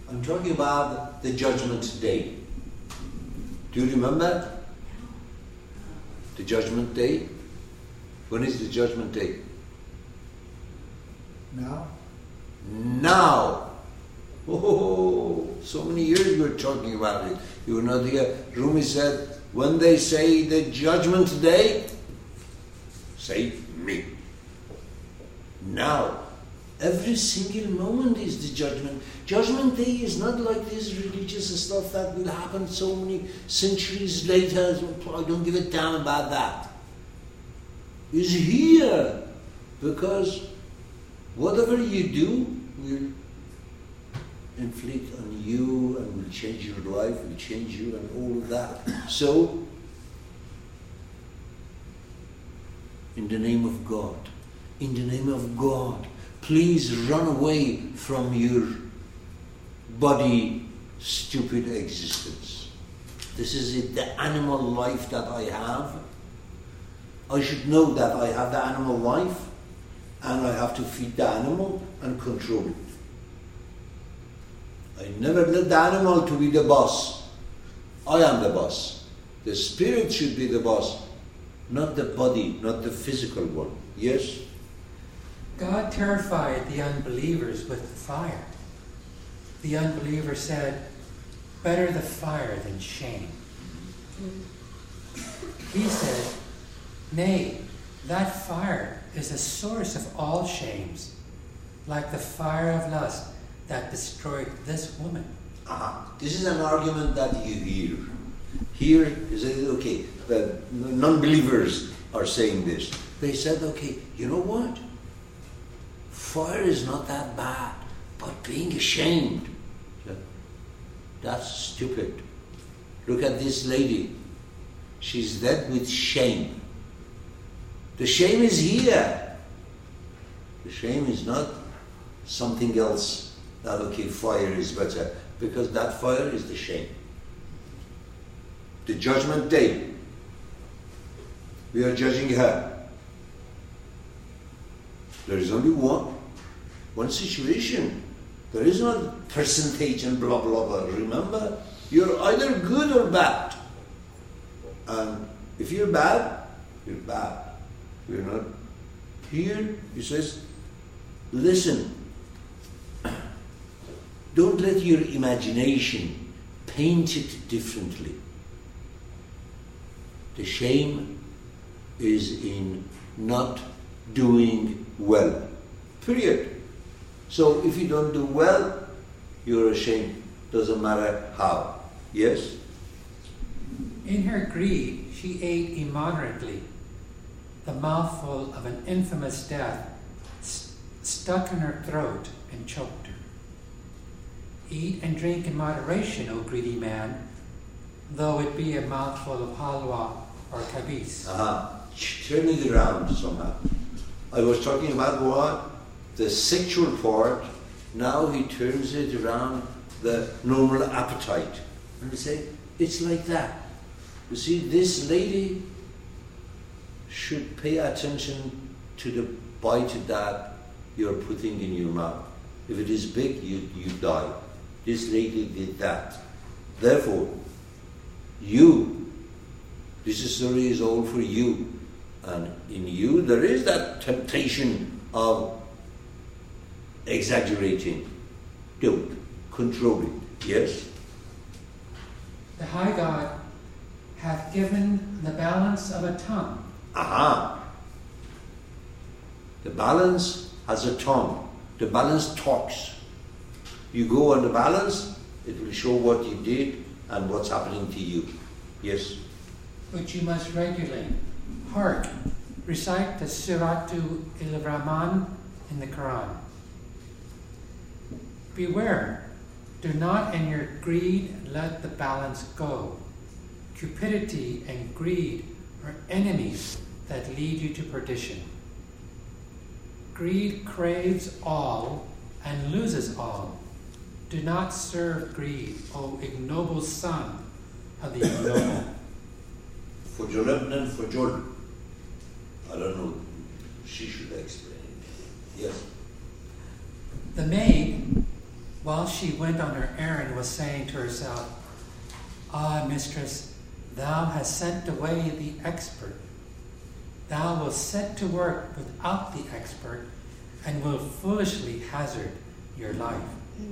I'm talking about the judgment day. Do you remember? The judgment day? When is the judgment day? Now? Now! Oh, so many years we're talking about it. You were not here. Rumi said, when they say the judgment day, say me. Now. Every single moment is the judgment. Judgment day is not like this religious stuff that will happen so many centuries later. I don't give a damn about that. It's here. Because whatever you do will inflict on you and will change your life, will change you and all of that. So, in the name of God, please run away from your body stupid existence. This is it, the animal life that I have. I should know that I have the animal life and I have to feed the animal and control it. I never let the animal to be the boss. I am the boss. The spirit should be the boss, not the body, not the physical one. Yes? God terrified the unbelievers with the fire. The unbeliever said, better the fire than shame. He said, nay, that fire is the source of all shames, like the fire of lust that destroyed this woman. This is an argument that you hear. Here is okay, the non-believers are saying this. They said, okay, you know what? Fire is not that bad, but being ashamed, that's stupid. Look at this lady. She's dead with shame. The shame is here. The shame is not something else that, okay, fire is better, because that fire is the shame. The judgment day, we are judging her. There is only one situation. There is not percentage and blah blah blah. Remember, you're either good or bad. And if you're bad, you're bad. You're not. Here, he says, listen. Don't let your imagination paint it differently. The shame is in not doing well. Period. So if you don't do well, you're ashamed. Doesn't matter how. Yes? In her greed, she ate immoderately. The mouthful of an infamous death stuck in her throat and choked her. Eat and drink in moderation, O greedy man, though it be a mouthful of halwa or kabis. Turn it around somehow. I was talking about what? The sexual part. Now he turns it around the normal appetite. And we say, it's like that. You see, this lady should pay attention to the bite that you're putting in your mouth. If it is big, you die. This lady did that. Therefore, this story is all for you. And in you, there is that temptation of exaggerating. Don't control it. Yes? The high God hath given the balance of a tongue. The balance has a tongue. The balance talks. You go on the balance, it will show what you did and what's happening to you. Yes? Which you must regulate. Hark, recite the Suratu il-Rahman in the Quran. Beware, do not in your greed let the balance go. Cupidity and greed are enemies that lead you to perdition. Greed craves all and loses all. Do not serve greed, O ignoble son of the ignoble. Fujul ibn Fujul. I don't know. She should explain. Yes. The maid while she went on her errand, was saying to herself, "Ah, mistress, thou hast sent away the expert. Thou wilt set to work without the expert, and will foolishly hazard your life.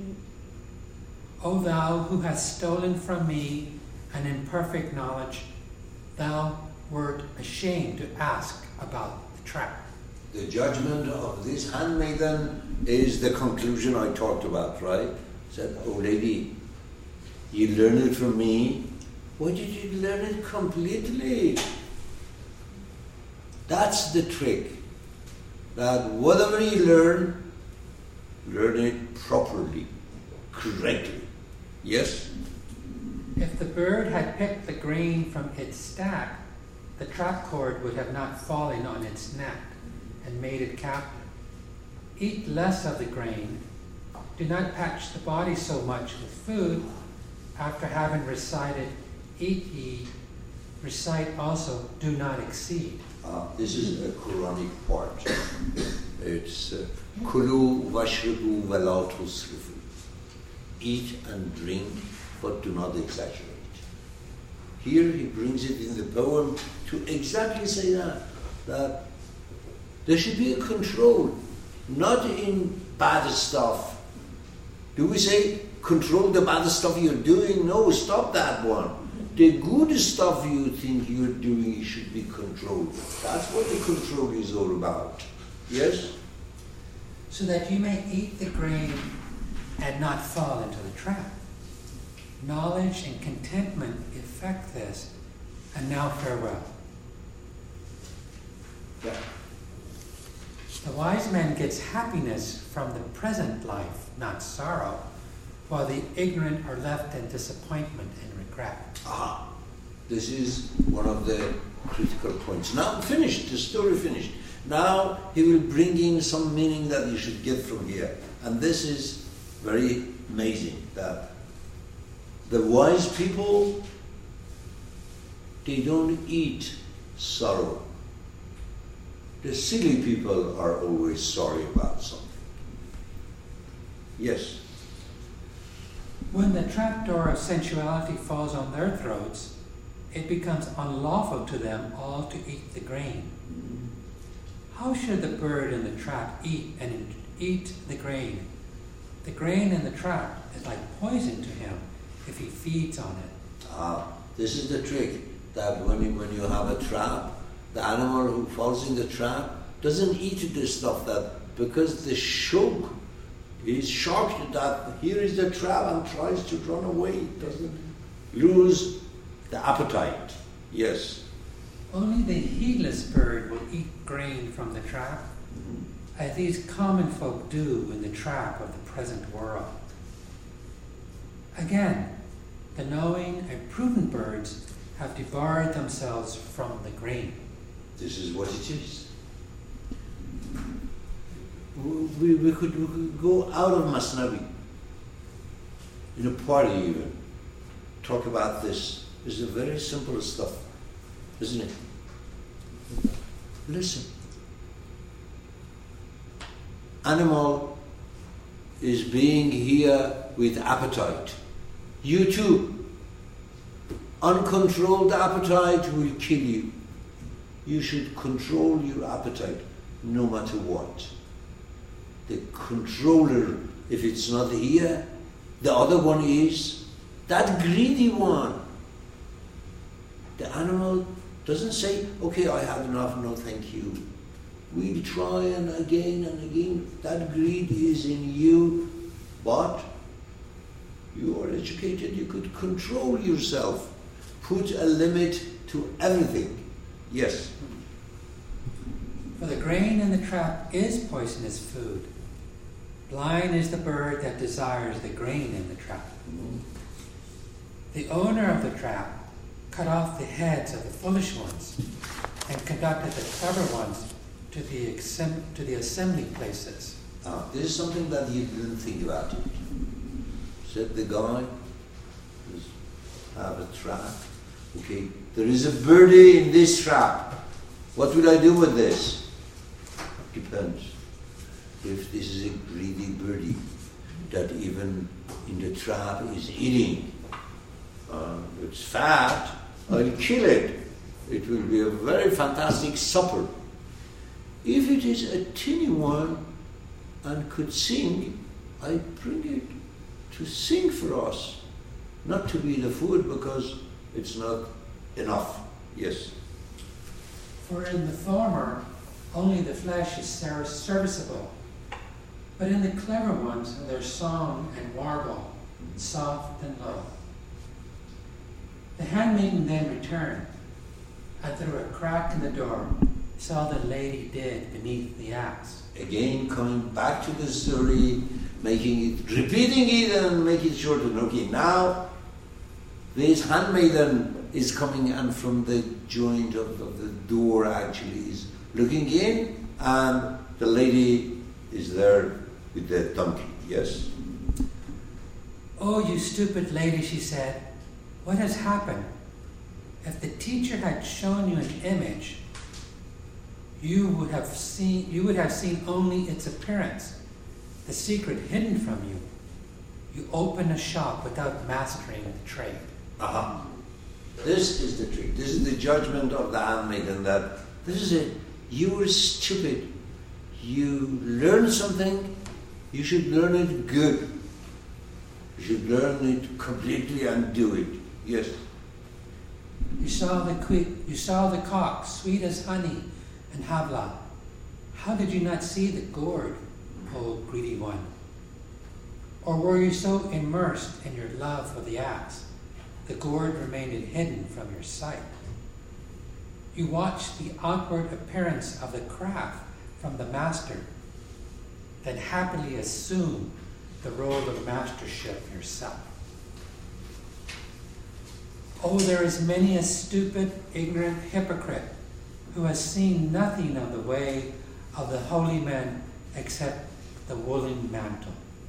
O thou who hast stolen from me an imperfect knowledge, thou wert ashamed to ask about the trap." The judgment of this handmaiden is the conclusion I talked about, right? Said, "Oh lady, you learned it from me. Why did you learn it completely?" That's the trick. That whatever you learn it properly, correctly. Yes? If the bird had picked the grain from its stack, the trap cord would have not fallen on its neck and made it captive. Eat less of the grain. Do not patch the body so much with food. After having recited, "Eat ye," recite also, "Do not exceed." This is a Quranic part. It's Kulu washribu wala tusrifu. Eat and drink, but do not exaggerate. Here he brings it in the poem to exactly say that there should be a control, not in bad stuff. Do we say, control the bad stuff you're doing? No, stop that one. The good stuff you think you're doing should be controlled. That's what the control is all about. Yes? So that you may eat the grain and not fall into the trap. Knowledge and contentment effect this. And now farewell. Yeah. The wise man gets happiness from the present life, not sorrow, while the ignorant are left in disappointment and regret. This is one of the critical points. Now finished, the story finished. Now he will bring in some meaning that you should get from here. And this is very amazing, that the wise people, they don't eat sorrow. The silly people are always sorry about something. Yes? When the trapdoor of sensuality falls on their throats, it becomes unlawful to them all to eat the grain. How should the bird in the trap eat the grain? The grain in the trap is like poison to him if he feeds on it. This is the trick, that when you have a trap, the animal who falls in the trap doesn't eat the stuff, that because the shock is shocked that here is the trap and tries to run away, doesn't lose the appetite. Yes. Only the heedless bird will eat grain from the trap, as these common folk do in the trap of the present world. Again, the knowing and prudent birds have debarred themselves from the grain. This is what it is. We could go out of Masnavi, in a party even, talk about this. This is very simple stuff, isn't it? Listen. Animal is being here with appetite. You too. Uncontrolled appetite will kill you. You should control your appetite no matter what. The controller, if it's not here, the other one is that greedy one. The animal doesn't say, "Okay, I have enough, no thank you." We'll try and again. That greed is in you, but you are educated, you could control yourself. Put a limit to everything. Yes? For the grain in the trap is poisonous food. Blind is the bird that desires the grain in the trap. The owner of the trap cut off the heads of the foolish ones and conducted the clever ones to the assembly places. This is something that you didn't think about it. Said the guy, have a trap. Okay, there is a birdie in this trap. What will I do with this? Depends. If this is a greedy birdie, that even in the trap is eating. It's fat, I'll kill it. It will be a very fantastic supper. If it is a teeny one and could sing, I bring it to sing for us, not to be the food because it's not enough. Yes. For in the former, only the flesh is serviceable, but in the clever ones, there's song and warble, soft and low. The handmaiden then returned, and through a crack in the door, saw the lady dead beneath the axe. Again, coming back to the story, repeating it and making it shorter. Okay, now this handmaiden is coming, and from the joint of the door actually is looking in, and the lady is there with the donkey. Yes? "Oh, you stupid lady," she said, "what has happened? If the teacher had shown you an image, you would have seen only its appearance, the secret hidden from you. You open a shop without mastering the trade." This is the trick. This is the judgment of the handmaiden, that this is it. You were stupid. You learn something, you should learn it good. You should learn it completely and do it. Yes. You saw the cock, sweet as honey and Havilah. How did you not see the gourd, O greedy one? Or were you so immersed in your love for the axe, the gourd remained hidden from your sight? You watched the outward appearance of the craft from the master, then happily assumed the role of mastership yourself. Oh, there is many a stupid, ignorant hypocrite who has seen nothing of the way of the holy men except the woolen mantle.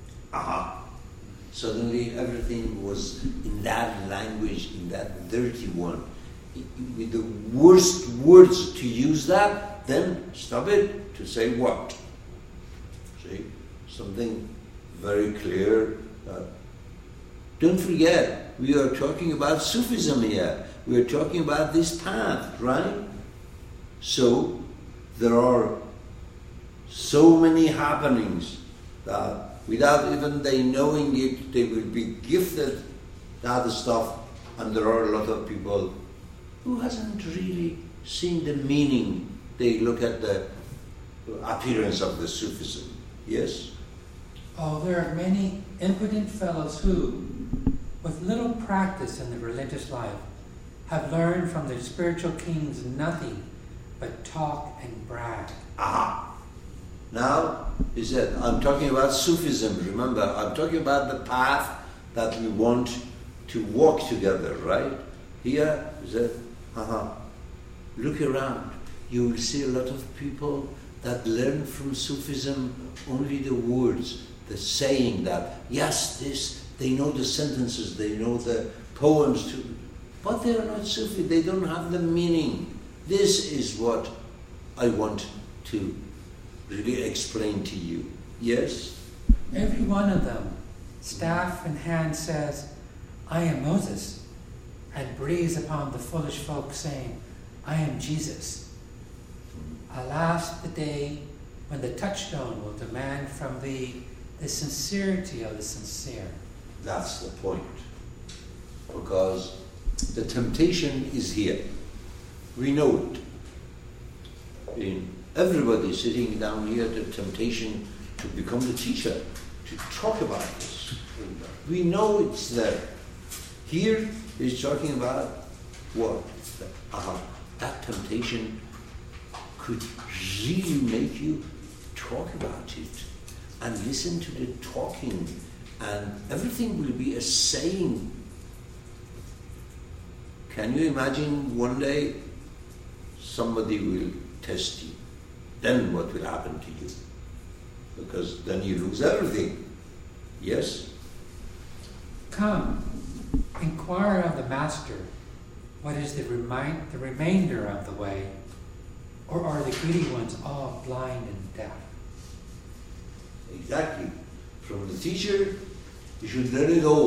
Suddenly everything was in that language, in that dirty one. With the worst words to use that, then stop it to say what? See? Something very clear. Don't forget, we are talking about Sufism here. We are talking about this path, right? So, there are so many happenings that without even they knowing it, they will be gifted that stuff, and there are a lot of people who hasn't really seen the meaning. They look at the appearance of the Sufism. Yes? Oh, there are many impotent fellows who, with little practice in the religious life, have learned from their spiritual kings nothing but talk and brag. Now, he said, I'm talking about Sufism, remember, I'm talking about the path that we want to walk together, right? Here, he said, look around. You will see a lot of people that learn from Sufism only the words, the saying that, yes, this, they know the sentences, they know the poems too, but they are not Sufi, they don't have the meaning. This is what I want to really explain to you. Yes? Every one of them, staff in hand, says, I am Moses, and breathes upon the foolish folk, saying, I am Jesus. Alas, the day when the touchstone will demand from thee the sincerity of the sincere. That's the point. Because the temptation is here. We know it. In everybody sitting down here, the temptation to become the teacher, to talk about this. We know it's there. Here he's talking about what? That temptation could really make you talk about it and listen to the talking, and everything will be a saying. Can you imagine one day somebody will test you? Then what will happen to you? Because then you lose everything. Yes? Come, inquire of the Master, what is the remainder of the way, or are the greedy ones all blind and deaf? Exactly. from the teacher, you should let it all